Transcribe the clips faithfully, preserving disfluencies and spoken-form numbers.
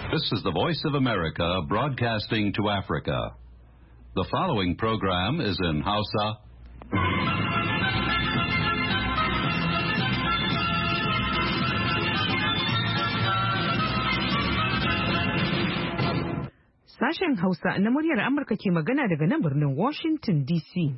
This is the Voice of America broadcasting to Africa. The following program is in Hausa. Sashen Hausa na muryar Amurka ke magana daga nan birnin Washington D C.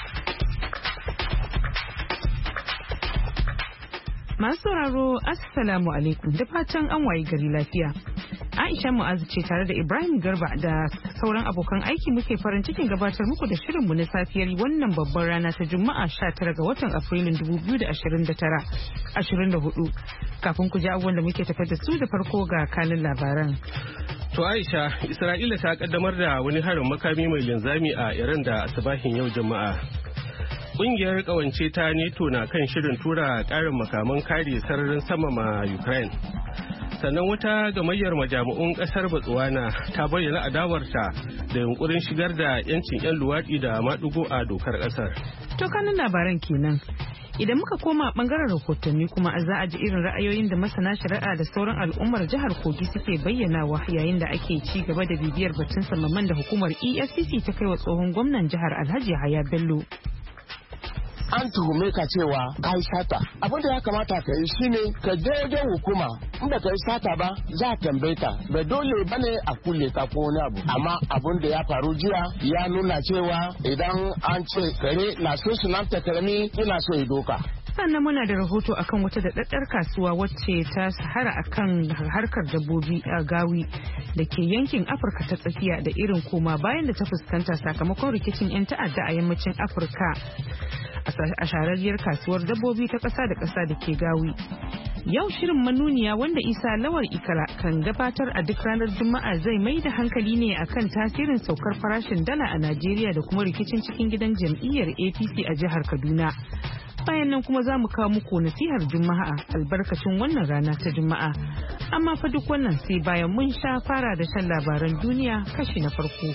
Masu sauraro, Assalamu alaikum, da fatan an wayi gari lafiya. Aisha Mu'azu ce tare da Ibrahim Garba da sauran abokan aiki muke farin cikin gabatar muku da shirinmu na safiyar wannan babbar rana ta Juma'a sha tara ga watan Afrilun dubu biyu da ashirin da hudu. Kafin ku ji abubuwan da muke tafi da su da farko ga kanin labaran. To Aisha, Isra'ila ta kaddamar da wani harin makami mai linzami a Iran da asubahin yau Juma'a. Kungiyar kawance ta NATO na kan shirin tura karin makaman kare sararin sama ma Ukraine. Sannan wata gamayyar majami'un kasar Botswana ta bayyana adawarta da yunkurin shigar da 'yancin 'yan luwaɗi da maɗigo a dokar ƙasar. To kanin labaran kenan. Idan muka koma bangaren rahotanni kuma za a ji irin ra'ayoyin da masana shari'a da sauran al'ummar jihar Kogi suke bayyanawa yayin da ake ci gaba da bibiyar batun samaman da hukumar E F C C ta kai wa tsohon gwamnan jihar Alhaji Yahaya Bello. An tuhume ka cewa ka yi sata. Abin da ya kamata ka yi shine ka je wajen hukuma. In ba ka yi sata ba za a tambaye ka. Bai dole ba ne a kulle ka ko wani abu. Amma abin da ya faru jiya ya nuna cewa idan an ce kare na so su nan takarami ina so ya doka. Sannan muna da rahoto akan wata daɗaɗɗar kasuwa wacce ta shahara akan harkar dabbobi a gawi da ke yankin Afirka ta tsakiya da irin koma bayan da ta fuskanta sakamakon rikicin 'yan ta'adda a yammacin Afirka. A shahararriyar kasuwar dabbobi ta ƙasa da ƙasa da ke gawi. Yau shirin manuniya wanda Isa Lawal Ikara kan gabatar a duk ranar Juma'a zai mai da hankali ne akan tasirin saukar farashin dala a Najeriya da kuma rikicin cikin gidan jam'iyyar A P C a jihar Kaduna. Bayan nan kuma za mu kawo muku nasihar Juma'a albarkacin wannan rana ta Juma'a. Amma fa duk wannan sai bayan mun sha fara da shan labaran duniya kashi na farko.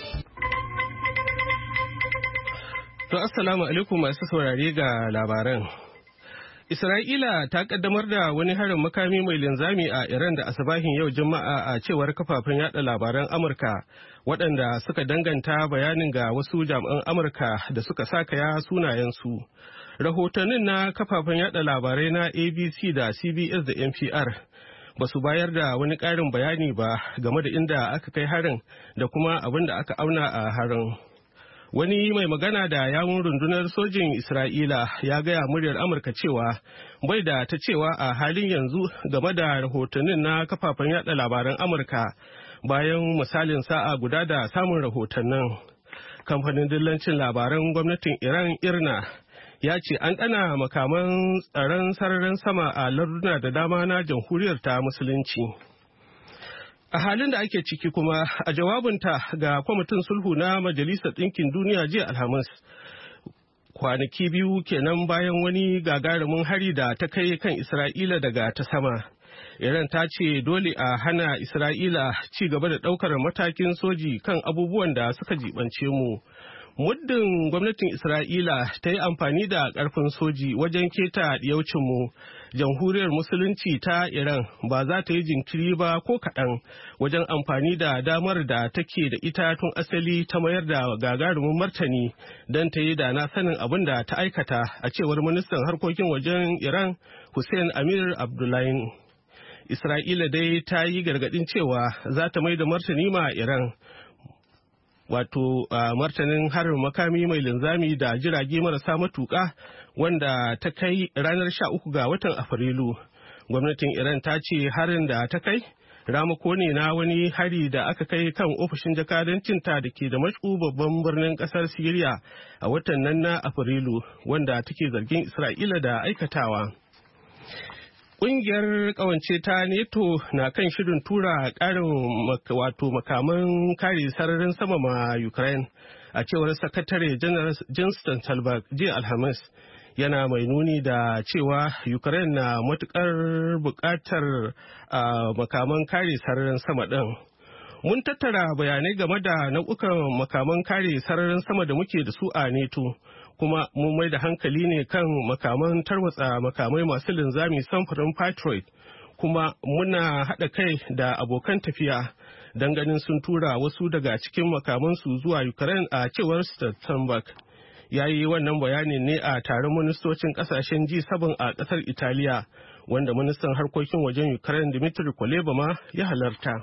To assalamu alaikum masu saurare ga labaran. Isra'ila ta kaddamar da wani harin makami mai linzami a Iran da asabahin yau Juma'a a cewar kafafen yada labaran Amurka waɗanda suka danganta bayanin ga wasu jami'an Amurka da suka sakaya sunayensu. Rahotannin na kafafen yada labarai na A B C da C B S da N P R ba su bayar da wani ƙarin bayani ba game da inda aka kai harin da kuma abin da aka auna a harin. Wani mai magana da yawun rundunar sojin Isra'ila ya gaya muryar Amurka cewa bai da ta cewa a halin yanzu game da rahotannin na kafafen yada labaran Amurka bayan misalin sa'a guda da samun rahotannin. Kamfanin dillancin labaran gwamnatin Iran Irna ya ce an ɗana makaman tsaron sararin sama a larduna da dama na jamhuriyar ta musulunci. A halin da ake ciki kuma a jawabinta ga kwamitin sulhu na Majalisar Ɗinkin Duniya jiya Alhamis, kwanaki biyu kenan bayan wani gagarumin hari da ta kai kan Isra'ila daga ta sama. Iran ta ce dole a hana Isra'ila ci gaba da ɗaukar matakin soji kan abubuwan da suka jibance mu. Muddin gwamnatin Isra'ila ta yi amfani da ƙarfin soji wajen keta mu, jamhuriyar musulunci ta Iran ba za ta yi jinkiri ba ko kaɗan wajen amfani da damar da take da ita tun asali ta mayar da gagarumin martani don ta yi da na sanin abin da ta aikata, a cewar ministan harkokin wajen Iran Hussein Amir Abdullahi. Isra'ila dai ta yi gargaɗin cewa za ta mai da martani ma Iran. Wato uh, martanin harin makami mai linzami da jirage marasa matuƙa wanda ta kai ranar sha uku ga watan Afrilu. Gwamnatin Iran ta ce harin da ta kai ramako ne na wani hari da aka kai kan ofishin jakadancinta da ke da Damashku babban birnin ƙasar Siriya a watan nan na Afrilu, wanda take zargin Isra'ila da aikatawa. Ƙungiyar ƙawance ta NATO na kan shirin tura ƙarin wato makaman kare sararin sama ma Ukraine, a cewar sakatare janar Jens Stoltenberg jiya Alhamis, yana mai nuni da cewa Ukraine na matuƙar buƙatar makaman kare sararin sama ɗin. Mun tattara bayanai game da nau'ukan makaman kare sararin sama da muke da su a NATO. Kuma mun mai da hankali ne kan makaman tarwatsa makamai masu linzami samfurin Patriot kuma muna haɗa kai da abokan tafiya don ganin sun tura wasu daga cikin makamansu zuwa Ukraine a cewar Stoltenberg. Ya yi wannan bayanin ne a taron ministocin ƙasashen G seven a ƙasar Italiya, wanda ministan harkokin wajen Ukraine Dmitry Kuleba ma ya halarta.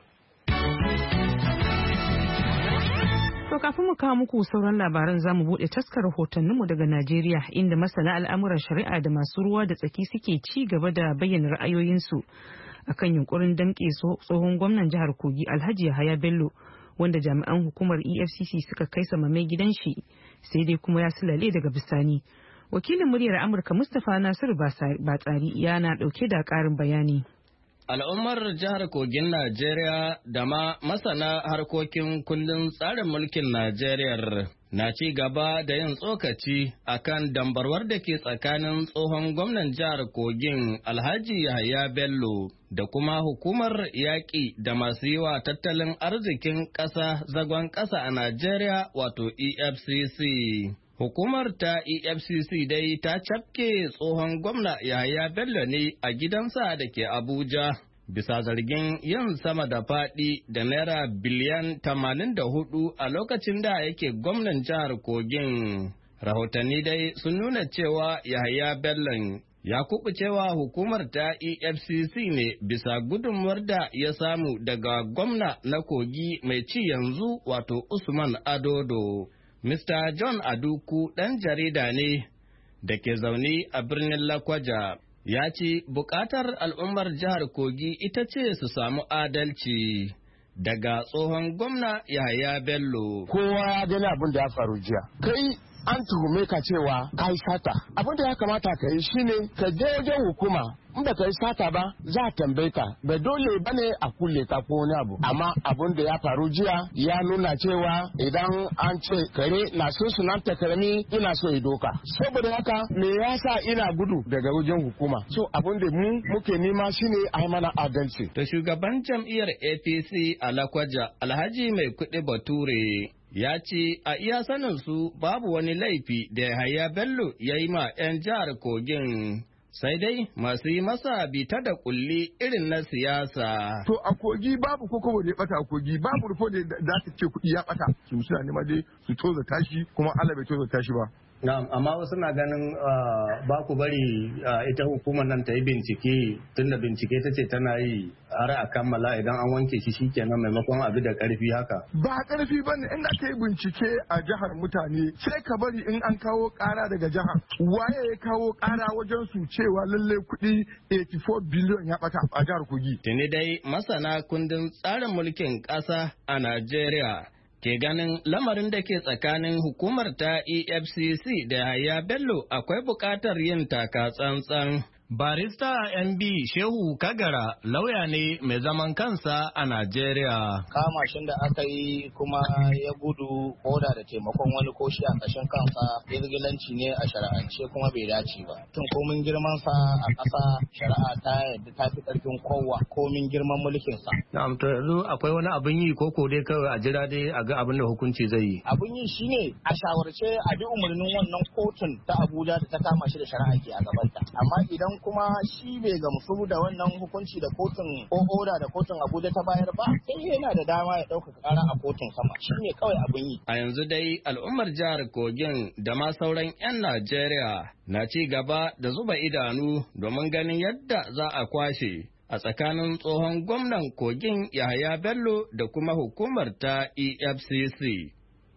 To kafin mu kawo muku sauran labaran za mu buɗe taskar rahotanninmu daga Najeriya, inda masana al'amuran shari'a da masu ruwa da tsaki suke ci gaba da bayyana ra'ayoyinsu akan yunkurin damƙe tsohon gwamnan jihar Kogi Alhaji Yahaya Bello, wanda jami'an hukumar E F C C suka kai samame gidan shi, sai dai kuma ya sulale daga bisani. Wakilin muryar Amurka Mustapha Nasiru Batsari yana ɗauke da ƙarin bayani. Al'ummar jihar Kogin Najeriya da ma masana harkokin kundin tsarin mulkin Najeriya na ci gaba da yin tsokaci akan dambarwar da ke tsakanin tsohon gwamnan jihar Kogin Alhaji Yahaya Bello da kuma hukumar yaƙi da masu yi wa tattalin arzikin ƙasa zagon ƙasa a Najeriya wato E F C C. Hukumar ta E F C C dai ta cafke tsohon gwamna Yahaya Bello ne a gidansa da ke Abuja bisa zargin yin sama da faɗi da naira biliyan tamanin da hudu a lokacin da yake gwamnan jihar Kogin. Rahotanni dai sun nuna cewa Yahaya Bello ya kubucewa hukumar ta E F C C ne bisa gudunmuwar da ya samu daga gwamna na Kogi mai ci yanzu wato Usman Adodo. Mister John Aduku ɗan jarida ne da ke zaune a birnin Lakwaja, ya ce buƙatar al'ummar jihar Kogi ita ce su samu adalci daga tsohon gwamna Yahaya Bello. Kowa ya gani abin da ya faru jiya. Kai an tuhume ka cewa ka yi sata. Abin da ya kamata ka yi shine ka je wajen hukuma. In ba ka yi sata ba za a tambaye ka. Bai dole ba ne a kulle ka ko wani abu. Amma abin da ya faru jiya ya nuna cewa idan an ce kare na so sunanta karami ina so ya doka. Saboda haka me yasa ina gudu daga wajen hukuma. So abin da mu muke nema shine a mana adalci. To shugaban jam'iyyar A P C a Lakwaja Alhaji Mai Kuɗi Bature ya ce a iya sanin su babu wani laifi da Yahaya Bello ya yi ma 'yan jihar Kogin, sai dai masu yi masa bita da kulli irin na siyasa. To a Kogi babu ko kowa da ya bata a Kogi babu rufo da za ta ce kuɗi ya bata su suna nema dai su toza tashi kuma Allah bai toza tashi ba. Na'am, amma wasu na ganin ba ku bari ita hukumar nan ta yi bincike tunda bincike ta ce tana yi har a kammala idan an wanke shi shikenan maimakon abu da karfi haka. Ba karfi ba ne inda aka yi bincike a jihar mutane sai ka bari in an kawo kara daga jihar. Waye ya kawo kara wajen su cewa lallai kuɗi eighty-four biliyon ya bata a jihar Kogi. Tuni dai masana kundin tsarin mulkin ƙasa a Najeriya ke ganin lamarin da ke tsakanin hukumar ta E F C C da Yahaya Bello akwai buƙatar yin taka tsantsan. Barista M B Shehu Kagara lauya ne mai zaman kansa a Najeriya. Kama shin da aka yi kuma ya gudu koda da taimakon wani ko shi a ƙashin kansa irgilanci ne a shari'ance kuma bai dace ba. Tun komin girman sa a ƙasa shari'a ta yadda ta fi ƙarfin kowa komin girman mulkin sa. Na'am, to yanzu akwai wani abin yi ko ko dai kawai a jira dai a ga abin da hukunci zai yi. Abin yi shine a shawarce a bi umarnin wannan kotun ta Abuja da ta kama shi da shari'a ke a gabanta. Amma idan kuma shi bai gamsu da wannan hukunci da kotun ko oda da kotun Abuja ta bayar ba, sai yana da dama ya ɗaukaka ƙara a kotun sama. Shi ne kawai abin yi. A yanzu dai al'ummar jihar Kogin da ma sauran 'yan Najeriya na ci gaba da zuba idanu domin ganin yadda za a kwashe a tsakanin tsohon gwamnan Kogin Yahaya Bello da kuma hukumar ta E F C C.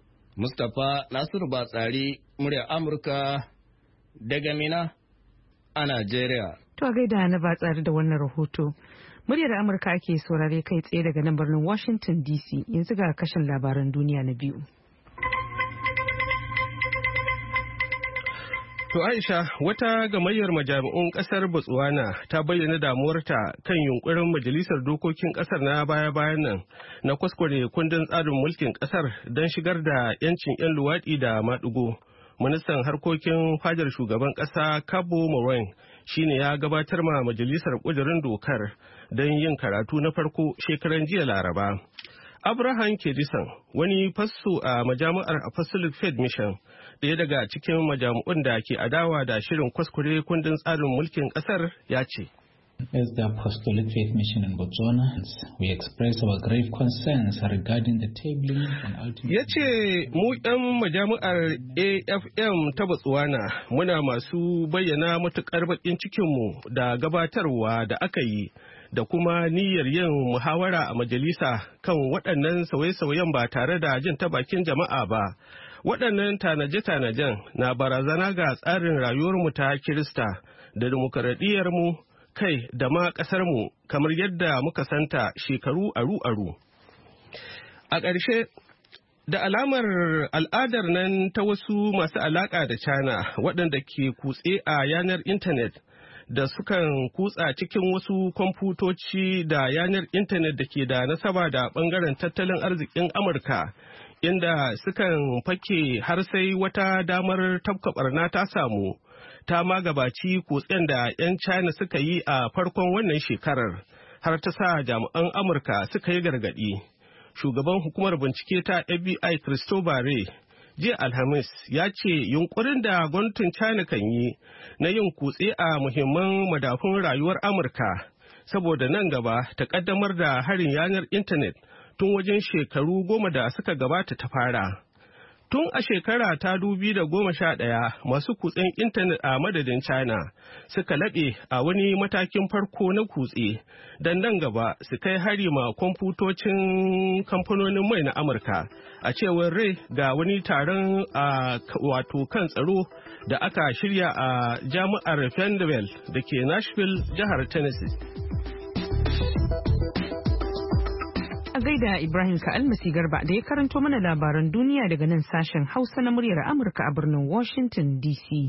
Mustapha Nasiru Batsari, murya Amurka daga Mina a Najeriya. To a gaida na Batsari da wannan rahoto. Muryar Amurka ake saurare kai tsaye daga nan birnin Washington D C. Yanzu ga kashin labaran duniya na biyu. To Aisha, wata gamayyar majami'un kasar Botswana ta bayyana damuwarta kan yunkurin majalisar dokokin kasar na baya-bayan nan na kwaskware kundin tsarin mulkin kasar don shigar da 'yancin 'yan luwaɗi da maɗigo. Ministan harkokin fadar shugaban ƙasa Kabo Moraine shine ya gabatar ma majalisar ƙudurin dokar don yin karatu na farko shekaran jiya Laraba. Abraham Kedisan, wani fasto a majami'ar Apostolic Faith Mission, ɗaya daga cikin majami'un da ke adawa da shirin kuskure kundin tsarin mulkin ƙasar, ya ce. As the Apostolic Faith Mission in Botswana, we express our grave concerns regarding the tabling on ultimate... Ya ce mu 'yan majami'ar A F M ta Botswana muna masu bayyana matuƙar baƙin cikinmu da gabatarwa da aka yi da kuma niyyar yin muhawara a majalisa kan waɗannan sauye-sauyen ba tare da jin ta bakin jama'a ba. Waɗannan tanaje-tanajen na barazana ga tsarin rayuwarmu ta Kirista da dimokuraɗiyyarmu kai da ma ƙasarmu kamar yadda muka santa shekaru aru-aru. A ƙarshe, da alamar al'adar nan ta wasu masu alaƙa da China waɗanda ke kutse a yanar intanet da sukan kutsa cikin wasu kwamfutoci da yanar intanet da ke da nasaba da ɓangaren tattalin arzikin Amurka, inda sukan fake har sai wata damar tafka ɓarna ta samu. Ta ma gabaci kutsen da 'yan China suka yi a farkon wannan shekarar har ta sa jami'an Amurka suka yi gargaɗi. Shugaban hukumar bincike ta F B I Christopher Wray jiya Alhamis ya ce yunkurin da gwamnatin China kan yi na yin kutse a muhimman madafun rayuwar Amurka saboda nan gaba ta kaddamar da harin yanar intanet tun wajen shekaru goma da suka gabata ta fara. Tun a shekara ta dubi da goma sha ɗaya masu kutsen intanet a madadin China suka laɓe a wani matakin farko na kutse don nan gaba su kai hari ma kwamfutocin kamfanonin mai na Amurka a cewar Ray ga wani taron a wato kan tsaro da aka shirya a jami'ar Vanderbilt da ke Nashville, jihar Tennessee. A gaida Ibrahim Ka'almasi Garba da ya karanto mana labaran duniya daga nan sashen Hausa na muryar Amurka a birnin Washington D C.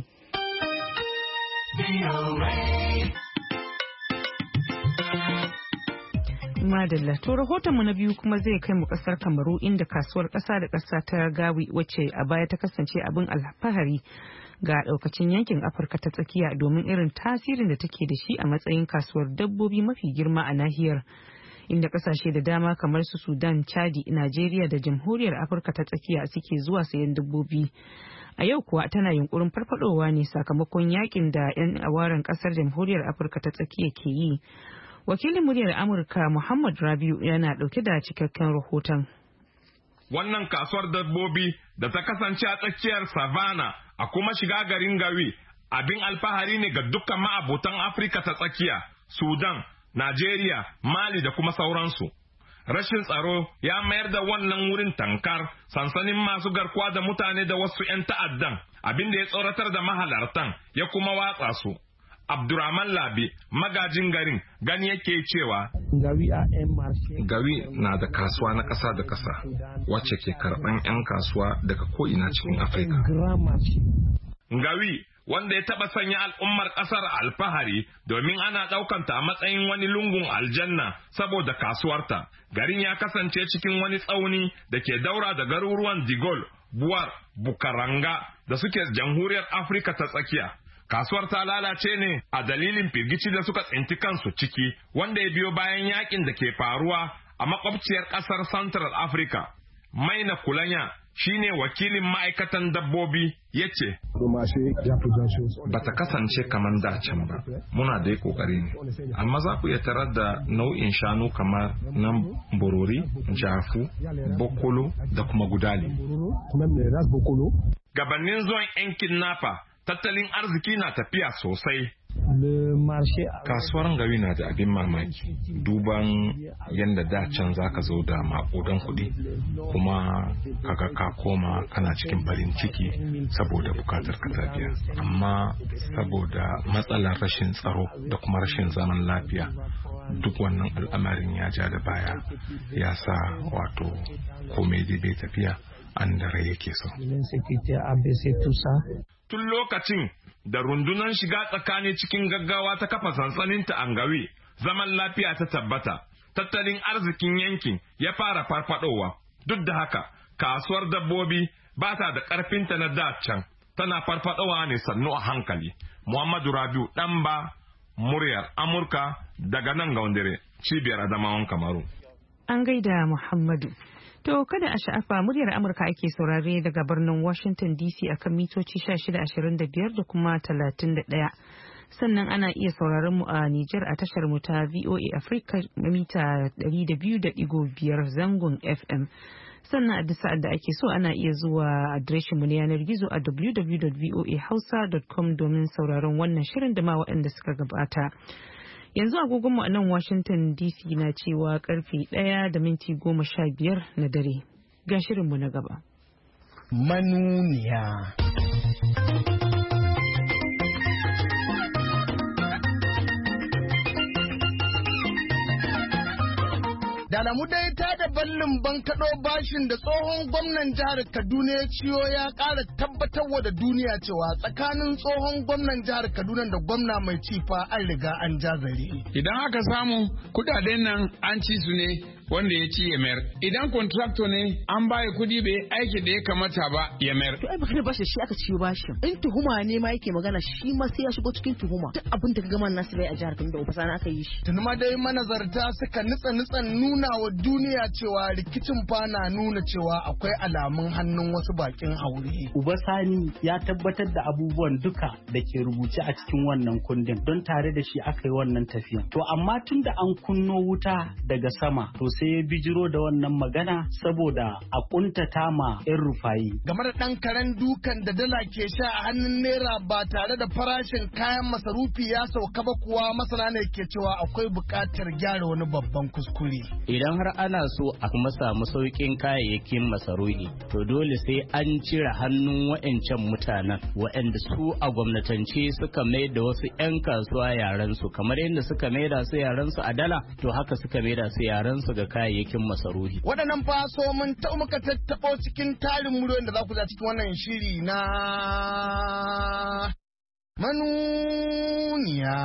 Madalla, to rahotonmu na biyu kuma zai kai mu kasar Kamaru inda kasuwar ƙasa da ƙasa ta Gawi wacce a baya ta kasance abin alfahari ga daukacin yankin Afirka ta tsakiya domin irin tasirin da take da shi a matsayin kasuwar dabbobi mafi girma a nahiyar. Inda kasashe da dama kamar su Sudan, Chadi, Najeriya da Jamhuriyar Afirka ta tsakiya suke zuwa sayan dabbobi. A yau kuwa tana yunkurin farfadowa ne sakamakon yakin da 'yan awaren kasar Jamhuriyar Afirka ta tsakiya ke yi. Wakilin muryar Amurka Muhammad Rabiu yana dauke da cikakken rahoton. Wannan kasuwar dabbobi da ta kasance a tsakiyar Savannah a kuma shiga garin Gawi abin alfahari ne ga dukkan ma'abotan Afirka ta tsakiya, Sudan, Najeriya, Mali da kuma sauransu. Rashin tsaro ya mayar da wannan wurin tankar sansanin masu garkuwa da mutane da wasu 'yan ta'addan, abin da ya tsoratar da mahalartan ya kuma watsa su. Abdurrahman Labi, magajin garin, gani yake cewa Gawi na da kasuwa na ƙasa da ƙasa wacce ke karɓan 'yan kasuwa daga ko'ina cikin Afirka. Gawi wanda ya taɓa sanya al'ummar ƙasar alfahari domin ana ɗaukanta a matsayin wani lungun aljanna saboda kasuwarta. Garin ya kasance cikin wani tsauni da ke daura da garuruwan Digol, Buwar, Bukaranga da suke jamhuriyar Afirka ta tsakiya. Kasuwar ta lalace ne a dalilin firgici da suka tsinci kansu ciki wanda ya biyo bayan yakin da ke faruwa a makwabciyar ƙasar Central Africa. Maina Kulanya shine wakilin ma'aikatan dabbobi ya ce, ba ta kasance kamar da can ba, muna da yi kokari ne, amma za ku iya tarar da nau'in shanu kamar nan borori, jafu, bokolo da kuma gudali. Gabanin zuwan 'yan kidnapper, tattalin arziki na tafiya sosai. Kasuwar Gawi na da abin mamaki, duban yadda da can za ka zo da maƙudan kuɗi kuma kaga ka koma kana cikin farin ciki saboda bukatar ka tafiya. Amma saboda matsalar rashin tsaro da kuma rashin zaman lafiya, duk wannan al'amarin ya ja da baya ya sa wato komai dai bai tafiya an da rai yake so. Tun lokacin da rundunar shiga tsakani cikin gaggawa ta kafa sansaninta a Gawi, zaman lafiya ta tabbata, tattalin arzikin yankin ya fara farfadowa. Duk da haka, kasuwar dabbobi ba ta da ƙarfinta na dacan, tana farfadowa ne sannu a hankali. Muhammadu Rabiu Ɗanba, muryar Amurka daga nan Gaundare, cibiyar Adamawan Kamaru. An gaida Muhammadu. To kada a sha'afa muryar Amurka ake saurare daga birnin Washington D C akan mitoci sha shida ashirin da biyar da kuma talatin da ɗaya. sannan ana iya sauraron mu a Nijar a tashar mu ta V O A Africa mita ɗari da biyu da ɗigo biyar zangon F M. Sannan a duk sa'ad da ake so ana iya zuwa adireshin mu na yanar gizo a w w w dot voa hausa dot com domin sauraron wannan shirin da ma waɗanda suka gabata. Yanzu agogon mu a nan Washington D C na cewa karfe ɗaya da minti goma sha biyar na dare. Ga shirin mu na gaba. Manuniya. Da alamu dai ta da ballin bankaɗo bashin da tsohon gwamnan jihar Kaduna ya ciyo ya ƙara tabbatarwa da duniya cewa tsakanin tsohon gwamnan jihar Kaduna da gwamna mai ci fa an riga an jazare. Idan aka samu kudaden nan an ci su ne wanda ya ci ya mayar. Idan kontrakto ne an baya kudi bai aiki da ya kamata ba ya mayar. To ai baka bashi shi aka ciyo bashin. In tuhuma ne ma yake magana shi ma sai ya shigo cikin tuhuma. Duk abin da ka gama nasu bai a jihar Kaduna da ofisana aka yi shi. Tuni ma dai manazarta suka nitsa nitsan nuna wa duniya cewa rikicin fa na nuna cewa akwai alamun hannun wasu bakin haure. Uba Sani ya tabbatar da abubuwan duka da ke rubuce a cikin wannan kundin don tare da shi aka yi wannan tafiya. To amma tun da an kunno wuta daga sama to sai ya bijiro da wannan magana saboda a kuntata ma yan rufayi. Game da ɗan karen dukan da dala ke sha a hannun naira ba tare da farashin kayan masarufi ya sauka ba kuwa masana ne ke cewa akwai buƙatar gyara wani babban kuskure. Idan har ana so a kuma samu sauƙin kayayyakin masarufi to dole sai an cire hannun wa'ancan mutanen wa'anda su a gwamnatance suka mai da wasu 'yan kasuwa yaran su kamar yadda suka mai da su yaran su a dala to haka suka mai da su yaran su ga kayayyakin masarufi. Waɗannan faso mun ta muka tattaɓo cikin tarin muryoyin da za ku za cikin wannan shiri na manuniya.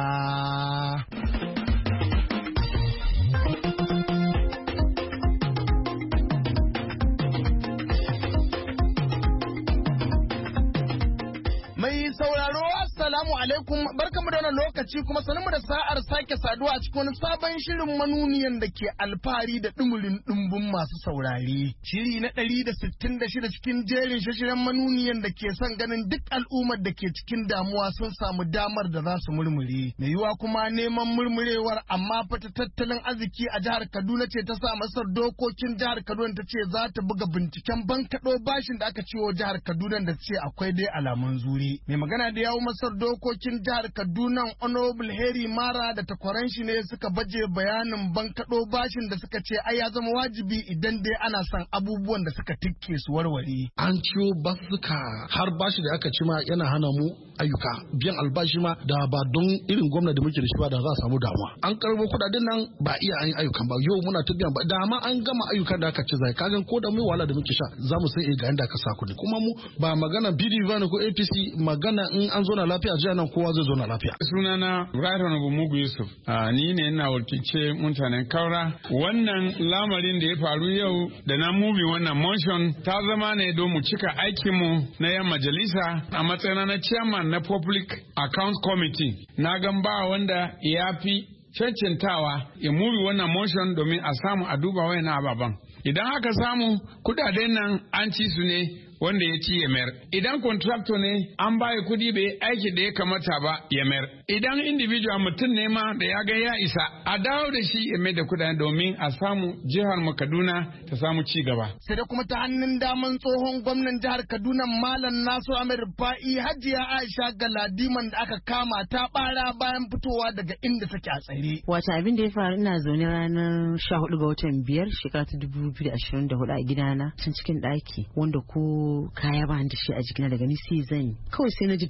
Mai sauraro assalamu alaikum barkamu da wannan lokaci kuma sanin mu da sa'ar sake saduwa a cikin wani sabon shirin manuniyan da ke alfahari da dumurin dumbun masu saurare. Shiri na ɗari da sittin da shida cikin jerin shashiren manuniyan da ke son ganin duk al'ummar da ke cikin damuwa sun samu damar da za su murmure. Mai yiwa kuma neman murmurewar amma fata tattalin arziki a jihar Kaduna ce ta sa masar dokokin jihar Kaduna ta ce za ta buga binciken bankaɗo bashin da aka ciwo jihar Kaduna da ce akwai dai alamun zuri. Mai magana da yawo masar dokokin jihar Kaduna Honorable Harry Mara da takwaran shi ne suka baje bayanin bankaɗo bashin da suka ce ai ya zama wajibi idan dai ana son abubuwan da suka tikke su warware. An ciwo basuka har bashi da aka ci ma yana hana mu ayyuka biyan albashi ma da ba don irin gwamnati da muke da shi ba da za a samu damuwa. An karbo kudaden nan ba iya an yi ayyukan ba yau muna ta biyan ba da ma an gama ayyukan da aka ci zai kagan ko da mai wahala da muke sha za mu san ga inda aka sa kuɗi kuma mu ba magana P D P ne ko A P C magana in an zo na lafiya jiya nan kowa zai zo na lafiya. Sunana Ibrahim Abu Mugu Yusuf ni ne ina wakilce mutanen Kaura wannan lamarin da ya faru yau da na mubi wannan motion ta zama ne don mu cika aikinmu na yan majalisa a matsayin na chairman na Public Account Committee na gan ba wanda ya fi cancantawa ya mubi wannan motion domin a samu a duba wayannan ababan. Idan aka samu kudaden nan an ci su ne wanda ya ci ya mayar. Idan contractor ne an baya kudi bai aiki da ya kamata ba ya mayar. Idan individual mutum ne ma da ya ga ya isa a dawo da shi ya mai da kudaden domin a samu jihar mu Kaduna ta samu ci gaba. Sai da kuma ta hannun daman tsohon gwamnan jihar Kaduna Malam Nasu Amir Fa'i Hajiya Aisha Galadiman da aka kama ta bara bayan fitowa daga inda take a tsare. Wata abin da ya faru ina zaune ranar sha hudu ga watan biyar shekara ta dubu biyu da ashirin da hudu a gidana tun cikin ɗaki wanda ko kaya ba da shi a jikina daga ni sai zan kawai sai na ji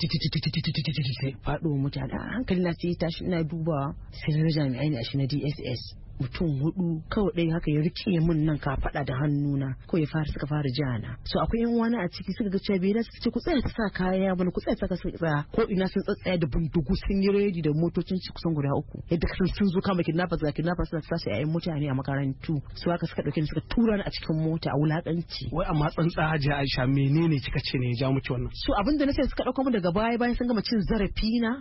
sai faɗo mutane a hankali na sai tashi ina dubawa sai na jami'ai ne a shi na D S S mutum hudu kawai ɗaya haka ya rike min nan ka faɗa da hannuna ko ya fara suka fara jana so akwai yan wani a ciki suka ga cewa bai da su ce ku tsaya ta sa kaya bane ku tsaya ta sa tsaya ko ina sun tsatsaya da bindigu sun yi redi da motocin su kusan guda uku yadda kasan sun zo kama kidnappers ga kidnappers suna sace yayin mutane a makarantu su haka suka dauke ni suka tura ni a cikin mota a wulakanci wai amma tsantsa Hajiya Aisha menene kika ce ne ya ja miki wannan so abin da nace suka dauko mu daga baya bayan sun gama cin zarafi na da na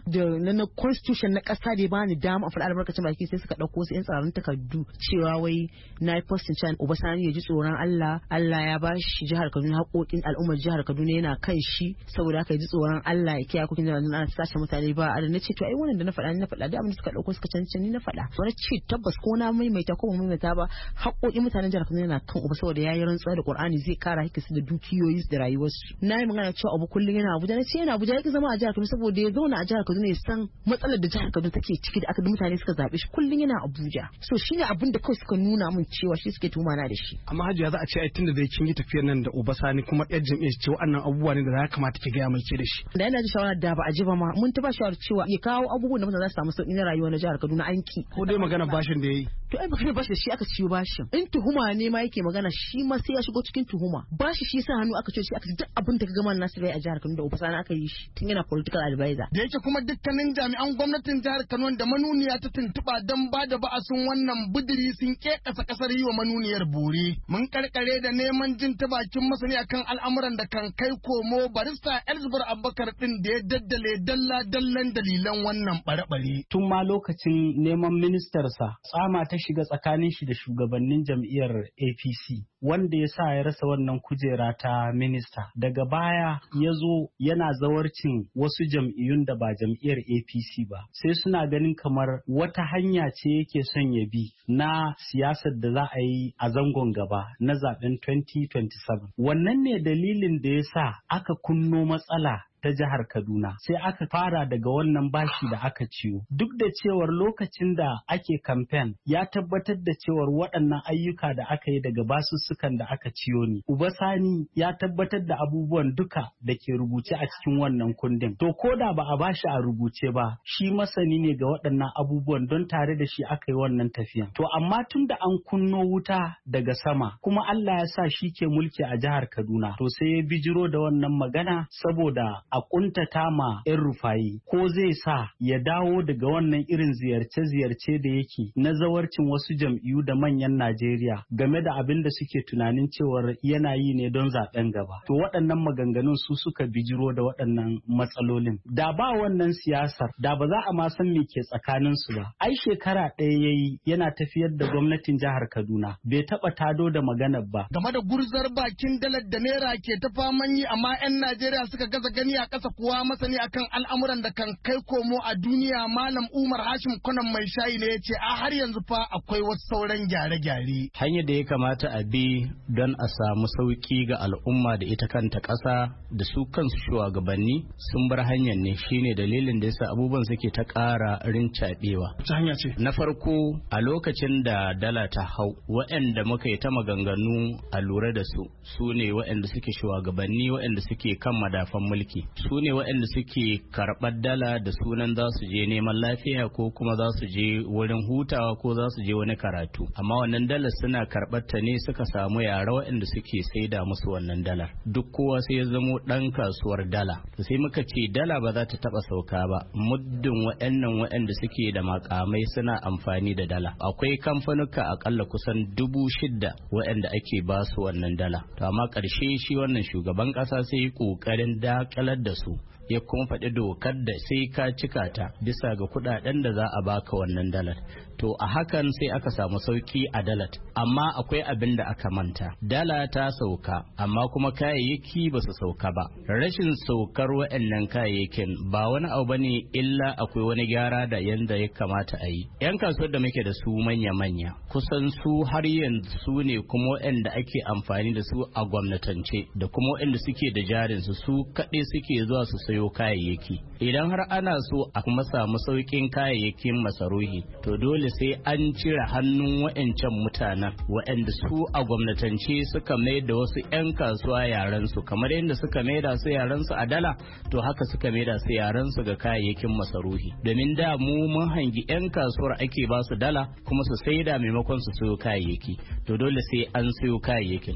na na constitution na kasa da ya bani dama a faɗa albarkacin baki sai suka ɗauko su yan tsararrun takardu cewa wai na yi postin can Obasani ya ji tsoron Allah Allah ya ba shi jihar Kaduna haƙoƙin al'ummar jihar Kaduna yana kan shi saboda haka ya ji tsoron Allah ya kiyaye haƙoƙin jihar Kaduna ana sace mutane ba a da na ce to ai wannan da na faɗa ni na faɗa da abin da suka ɗauko suka cancanci ni na faɗa to na ce tabbas ko na maimaita ko ba maimaita ba haƙoƙin mutanen jihar Kaduna yana kan Oba saboda ya yi rantsuwa da Qur'ani zai kara hikisu da dukiyoyi da rayuwarsu na yi magana cewa Oba kullum yana Abuja na ce yana Abuja ya zama a jihar Kaduna saboda ya zauna a jihar Kaduna ya san matsalar da jihar Kaduna take ciki da aka mutane suka zaɓe shi kullum yana Abuja so shine abin da kawai suka nuna min cewa shi suke tuma na da shi amma Hajiya za a ce ai tunda zai kin yi tafiyar nan da Obasani kuma yar jam'iyyar ce wannan abubuwa ne da ya kamata ki gaya mai ke da shi da yana ji shawara da ba a ji ba ma mun ta ba shawara cewa ya kawo abubuwan da mutane za su samu sauƙi na rayuwa na jihar Kaduna an ki ko dai magana bashin da yayi to ai magana bashin shi aka ciyo bashin in tuhuma ne ma yake magana shi ma sai ya shigo cikin tuhuma bashi shi sa hannu aka ce shi aka duk abin da ka gama nasu bai a jihar Kaduna da Obasani aka yi shi tun yana political advisor da yake kuma dukkanin jami'an gwamnatin jihar Kano da manuniya ta tuntuba dan ba da ba'asun wannan budiri sun kekasa kasar yi wa manuniyar bore mun karkare da neman jin ta bakin masani akan al'amuran da kan kai komo barista Elzbar Abubakar din da ya daddale dalla dallan dalilan wannan bare-bare tun ma lokacin neman ministarsa tsama ta shiga tsakanin shi da shugabannin jam'iyyar A P C wanda ya sa ya rasa wannan kujera ta minista daga baya ya zo yana zawarcin wasu jam'iyyun da ba jam'iyyar A P C ba sai suna ganin kamar wata hanya ce yake son ya bi na siyasar da za a yi a zangon gaba na zaben twenty twenty-seven wannan ne dalilin da ya sa aka kunno matsala ta jihar Kaduna sai aka fara daga wannan bashi da aka ciyo duk da cewar lokacin da ake kamfen ya tabbatar da cewar waɗannan ayyuka da aka yi daga basussukan da aka ciyo ne Obasani ya tabbatar da abubuwan duka da ke rubuce a cikin wannan kundin to ko da ba a bashi a rubuce ba shi masani ne ga waɗannan abubuwan don tare da shi aka yi wannan tafiyan to amma tun da an kunno wuta daga sama kuma Allah ya sa shi ke mulki a jihar Kaduna to sai ya bijiro da wannan magana saboda a kuntata ma ‘yan Rufayi ko zai sa ya dawo daga wannan irin ziyarce-ziyarce da yake na zawarcin wasu jam'iyyu da manyan Najeriya game da abin da suke tunanin cewar yana yi ne don zaben gaba. To waɗannan maganganun su suka bijiro da waɗannan matsalolin. Da ba wannan siyasar da ba za a ma san me ke tsakanin su ba. Ai shekara ɗaya yayi yana tafiyar da gwamnatin jihar Kaduna bai taɓa tado da maganar ba. Game da gurzar bakin dalar da naira ke ta faman yi amma 'yan Najeriya suka gaza gani a ƙasa kuwa masani akan al'amuran da kan kai komo a duniya Malam Umar Hashim Kwanan mai shayi ne ya ce a har yanzu fa akwai wasu sauran gyare-gyare. Hanyar da ya kamata a bi don a samu sauki ga al'umma da ita kanta ƙasa da su kansu shugabanni sun bar hanyar ne shine dalilin da yasa abubuwan suke ta ƙara rincaɓewa. Ta hanya ce? Na farko a lokacin da dala ta hau waɗanda muka yi ta maganganu a lura da su su ne waɗanda suke shugabanni waɗanda suke kan madafan mulki. Su ne waɗanda suke karɓar dala da sunan za su je neman lafiya ko kuma za su je wurin hutawa ko za su je wani karatu amma wannan dalar suna karɓar ta ne suka samu yara waɗanda suke saida musu wannan dalar duk kowa sai ya zamo ɗan kasuwar dala to sai muka ce dala ba za ta taɓa sauka ba muddin waɗannan waɗanda suke da makamai suna amfani da dala akwai kamfanuka akalla kusan dubu shidda waɗanda ake ba su wannan dala to amma ƙarshe shi wannan shugaban ƙasa sai yi ƙoƙarin dakalar da su ya kuma faɗi dokar da sai ka cika ta bisa ga kuɗaɗen da za a baka wannan dalar to a hakan sai aka samu sauki a dalat amma akwai abin da aka manta dala ta sauka amma kuma kayayyaki ba su sauka ba rashin saukar waɗannan kayayyakin ba wani abu bane illa akwai wani gyara da yanda ya kamata a yi yan kasuwar da muke da su manya-manya kusan su har yanzu su ne kuma waɗanda ake amfani da su a gwamnatance da kuma waɗanda suke da jarinsu su kaɗai suke zuwa su sayo kayayyaki idan har ana so a kuma samu sauƙin kayayyakin masarufi to dole sai an cire hannun wa'ancan mutanen wa'anda su a gwamnatance suka mai da wasu 'yan kasuwa yaran su kamar yadda suka mai da su yaran su a dala to haka suka mai da su yaran su ga kayayyakin masarufi domin da mu mun hangi 'yan kasuwar ake ba su dala kuma su saida maimakon su sayo kayayyaki to dole sai an sayo kayayyakin.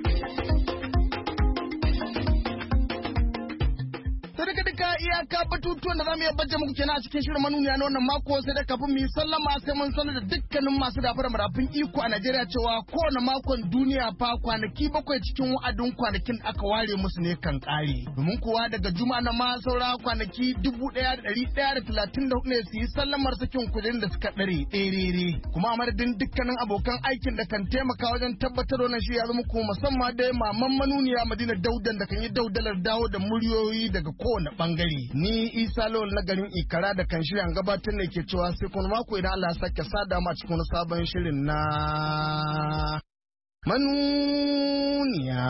iyaka batutu batutuwan da zamu iya bajje muku kenan a cikin shirin manuniya na wannan mako, sai da kafin mu yi sallama sai mun sanar da dukkanin masu dafa da marafin iko a Najeriya cewa kowane makon duniya fa kwanaki bakwai cikin wa'adin kwanakin da aka ware musu ne kan kare. Domin kuwa daga juma'a na ma saura kwanaki dubu ɗaya da ɗari ɗaya da talatin da hudu ne su yi sallamar sakin kujerin da suka ɗare ɗerere. Kuma a madadin dukkanin abokan aikin da kan taimaka wajen tabbatar wannan shi ya zama kuma musamman dai maman manuniya Madina Daudan da kan yi daudalar dawo da muryoyi daga kowane bangare. Ni Isa Lawal na garin Ikara da kan shirya gabatar ne ke cewa sai kuma mako idan Allah ya sake sada mu a cikin sabon shirin na manuniya.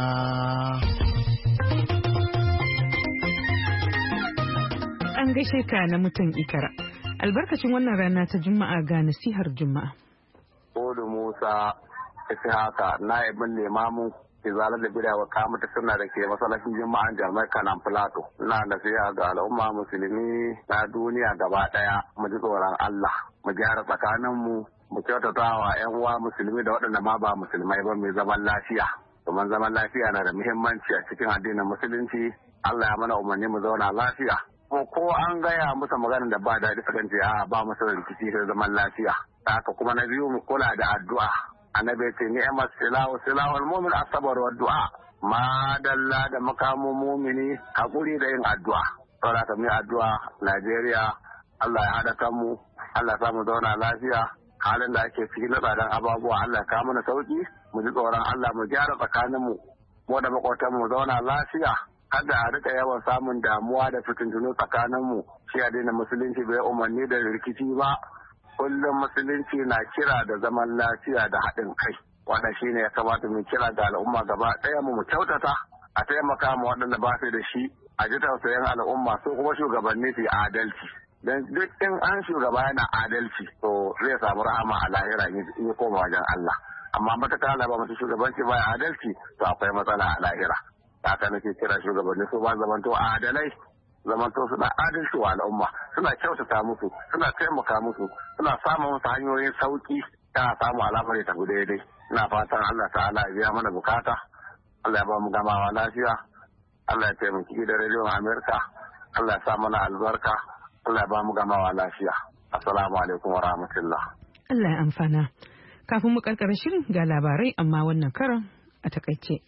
An gaishe ka na mutan Ikara. Albarkacin wannan rana ta Juma'a ga nasihar Juma'a. Odu Musa haka na ibin limamin izala da bida wa kamata suna da ke masallacin jima'an jami'ar kanan plato. Ina nasiha ga al'umma musulmi na duniya gaba daya mu ji tsoron Allah, mu gyara tsakaninmu, mu kyautata wa 'yan uwa musulmi da waɗanda ma ba musulmai ba mai zaman lafiya. Domin zaman lafiya na da muhimmanci a cikin addinin musulunci. Allah ya mana umarni mu zauna lafiya. Ko an gaya musu magana da ba daɗi sukan ce a ba musu rikici da zaman lafiya. Haka kuma na biyu mu kula da addu'a. Annabi ce ni'mat silahu silahul mu'min as-sabr wa du'a. Ma dalla da makamun mu'mini hakuri da yin addu'a. Saboda ka mu addu'a Najeriya, Allah ya hada kanmu, Allah ya samu zauna lafiya. Halin da ake ciki na tsadan ababuwa Allah ya kawo mana sauki. Mu ji tsoron Allah mu gyara tsakaninmu. Mu da makwatan mu zauna lafiya. Kada a rika yawan samun damuwa da fitintunu tsakaninmu. Shi addinin musulunci bai umarni da rikici ba. Kullum musulunci na kira da zaman lafiya da haɗin kai. Wannan shi ne ya kamata mu kira ga al'umma gaba ɗaya mu kyautata a taimaka ma waɗanda ba su da shi, a ji tausayin al'umma su kuma shugabanni su yi adalci. Dan duk in an shugaba yana adalci to zai samu rahama a lahira in ya koma wajen Allah. Amma matuƙa Allah ba mutu shugabanci ba adalci to akwai matsala a lahira. Haka nake kira shugabanni su ba zamanto adalai. Zamanto suna adalci wa al'umma, suna kyautata musu, suna taimaka musu, suna samun musu hanyoyin sauki ta samu alamar ta guda daidai. Ina fatan Allah ta'ala ya biya mana bukata, Allah ya ba mu gamawa lafiya, Allah ya taimaki gidan rediyon Amerika, Allah ya sa mana albarka, Allah ya ba mu gamawa lafiya. Assalamu alaikum wa rahmatullah. Allah ya amfana. Kafin mu karkara shirin ga labarai amma wannan karan a takaice.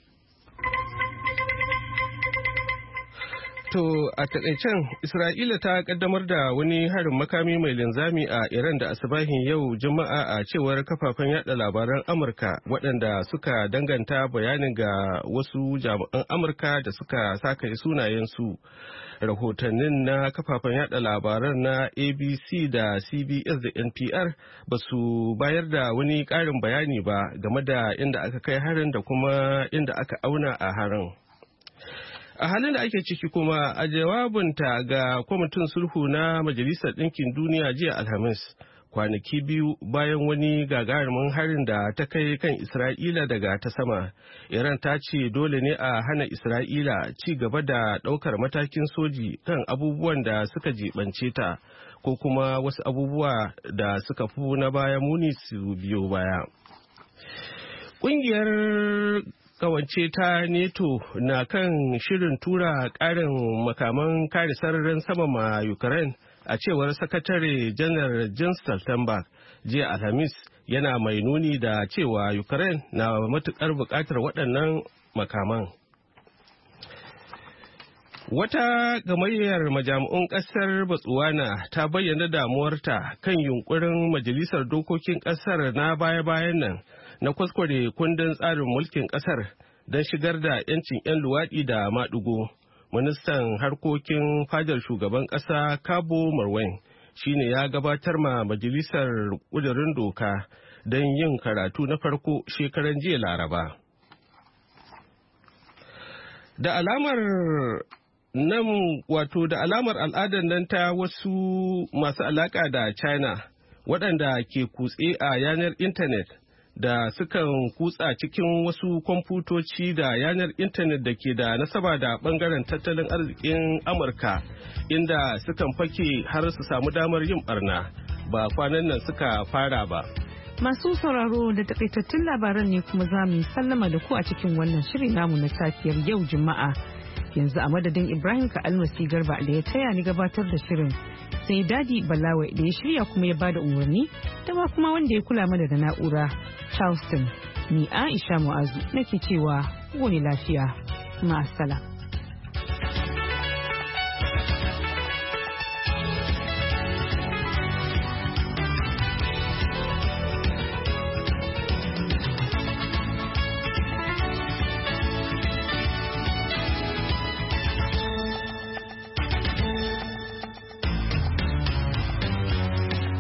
To a takaicen Isra'ila ta kaddamar da wani harin makami mai linzami a Iran da asibahin yau Juma'a a cewar kafafen yada labaran Amurka waɗanda suka danganta bayanin ga wasu jami'an Amurka da suka saka sunayensu. Rahotannin na kafafen yada labaran na A B C da C B S da N P R ba su bayar da wani ƙarin bayani ba game da inda aka kai harin da kuma inda aka auna a harin. A halin da ake ciki kuma a jawabinta ga kwamitin sulhu na Majalisar Ɗinkin Duniya jiya Alhamis, kwanaki biyu bayan wani gagarumin harin da ta kai kan Isra'ila daga ta sama, Iran ta ce dole ne a hana Isra'ila ci gaba da ɗaukar matakin soji kan abubuwan da suka jibance ta ko kuma wasu abubuwa da suka fi na baya muni su biyo baya. Ƙungiyar kawance ta NATO na kan shirin tura ƙarin makaman kare sararin sama ma Ukraine a cewar sakatare janar Jens Stoltenberg jiya Alhamis, yana mai nuni da cewa Ukraine na matuƙar buƙatar waɗannan makaman. Wata gamayyar majami'un ƙasar Botswana ta bayyana damuwarta kan yunkurin majalisar dokokin ƙasar na baya-bayan nan na kwaskware kundin tsarin mulkin ƙasar don shigar da 'yancin 'yan luwaɗi da maɗigo. Ministan harkokin fadar shugaban ƙasa Kabo Marwan shine ya gabatar ma majalisar ƙudurin doka don yin karatu na farko shekaran jiya Laraba. Da alamar nan wato da alamar al'adar nan ta wasu masu alaƙa da China waɗanda ke kutse a yanar intanet da sukan kutsa cikin wasu kwamfutoci da yanar intanet da ke da nasaba da bangaren tattalin arzikin Amurka, inda sukan fake har su samu damar yin barna, ba kwanan nan suka fara ba. Masu sauraro da takaitattun labaran ne kuma za mu sallama da ku a cikin wannan shiri namu na safiyar yau Juma'a yanzu a madadin Ibrahim Ka'almasi Garba da ya taya ni gabatar da shirin sai Dadi Balawe da ya shirya kuma ya bada umarni da ma kuma wanda ya kula mana da na'ura Charleston ni Aisha Mu'azu nake cewa wani lafiya ma'asala.